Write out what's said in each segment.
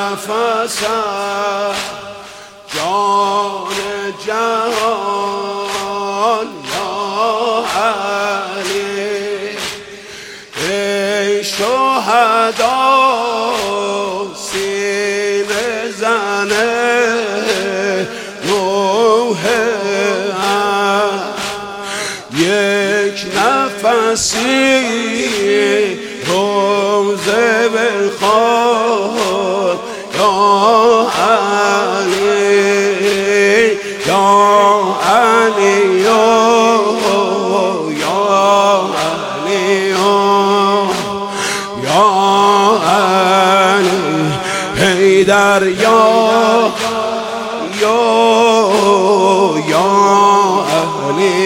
نفسم جان جهان یا علی ای شهدا سینه زنه روح یک نفسی روزه بخواد یا علی یا علی یا علی یا علی حیدر یا علی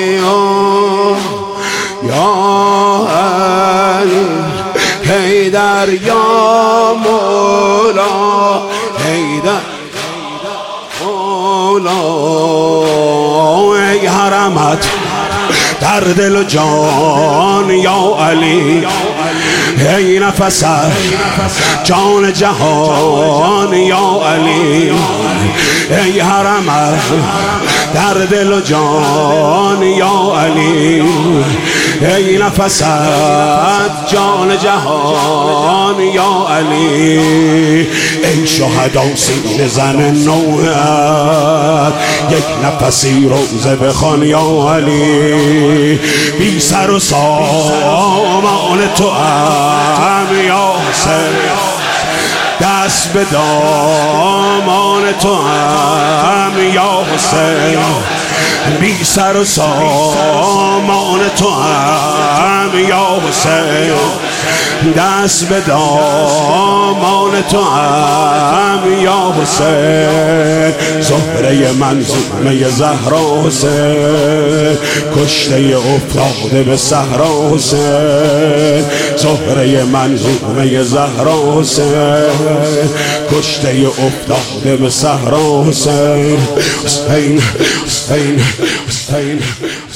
یا علی حیدر یا مولا حیدر مولا ای حرمت در دل و جان یا علی ای نفس جان جهان یا علی ای حرمت در دل و جان یا علی ای نفس جان جهان یا علی ای شهدا سینه زن نوحت یک نفسی روزه بخوان یا علی بی سر و سامان تو هم یا حسین دست به دامان تو هم یا حسین بی سر و سامان تو هم یا حسین دست به دامان تو هم یا حسین زهره منظومه زهرا حسین کشته افتاده به صحرا حسین زهره منظومه زهرا حسین کشته افتاده به صحرا حسین حسین حسین حسین